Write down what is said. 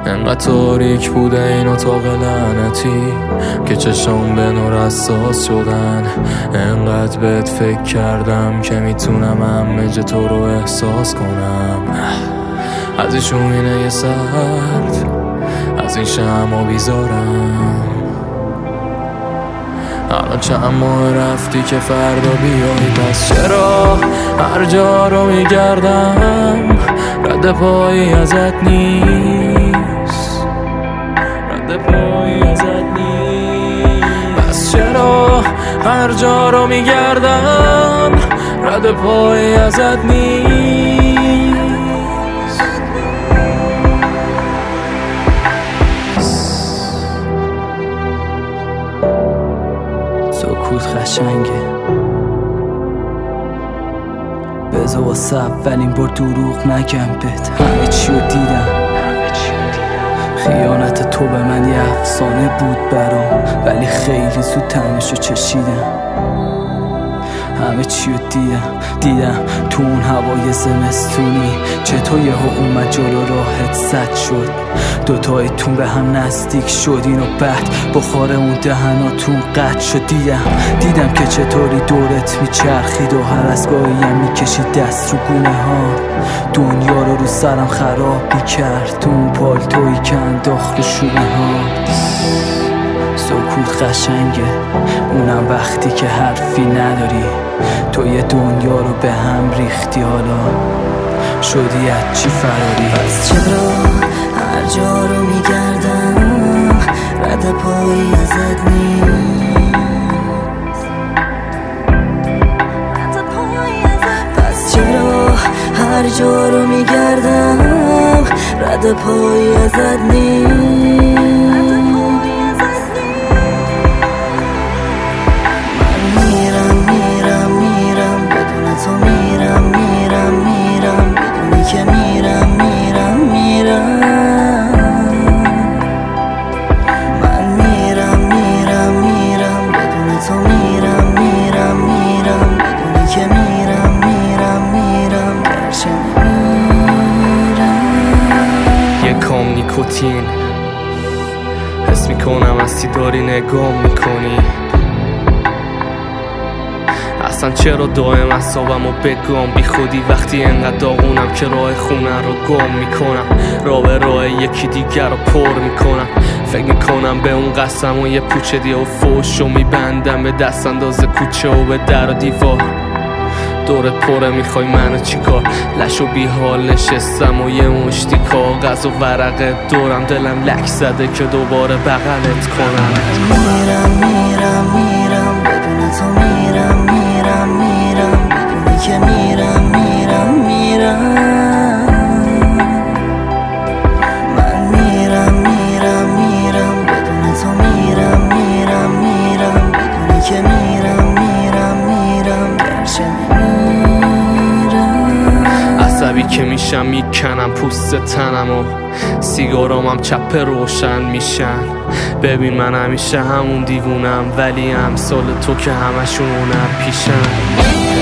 انقدر تاریک بوده این اتاق لعنتی که چشام به نور حساس شدن. انقدر بهت فکر کردم که میتونم همه جا تو رو احساس کنم. از این شومینه سرد، از این شمع بیزارم. الان چند ماه رفتی که فردا بیای، پس چرا هر جا رو میگردم رد پایی ازت نیست، رد پایی ازت نیست. پس چرا هر جا رو میگردم رد پایی ازت نیست. سکوت قشنگه، بذار واسه اولین بار دروغ نگم بهت. همه چی رو دیدم، خیانت تو به من یه افسانه بود برام، ولی خیلی زود طعمشو چشیدم. همه چی رو دیدم تو اون هوای زمستونی، چطور یهو اومد جلو راحت زد شد. دوتایتون به هم نزدیک شدین و بعد بخار اون دهناتون قطع شد. دیدم که چطوری دورت میچرخید و هر از گاهی هم میکشید دست رو گونه ها. دنیا رو سرم خراب میکرد تو اون پالتویی که انداخت رو شونه ها. سکوت قشنگه، اونم وقتی که حرفی نداری. تو یه دنیا رو به هم ریختی، حالا شدی از چی فراری. پس چرا هر جا رو میگردم رد پایی ازت نیست. پس چرا هر جا رو میگردم رد پایی ازت نیست. نیکوتین حس میکنم هستی داری نگام میکنی. اصلا چرا دائم اعصابمو بگم بی خودی وقتی انقدر داغونم که راه خونه رو گم میکنم. راه به راه یکی دیگر رو پر میکنم. فکر میکنم به اون قسم و یه پوچه دیگه و فوشو میبندم به دست انداز کوچه و به در و دیوار. دورت پره میخوای منو چیکار؟ لشو بی حال نشستم و یه مشتی کاغذ و ورقه دورم، دلم لک زده که دوباره بغلت کنم. میرم بدون تو میرم بدونی که میرم من میرم بدون تو میرم بدونی که میرم گرچه عصبی که میشم میکنم پوست تنم و سیگارامم چپ روشن میشن. ببین من همیشه همون دیوونم، ولی امثال تو که همشون اونم پیشن.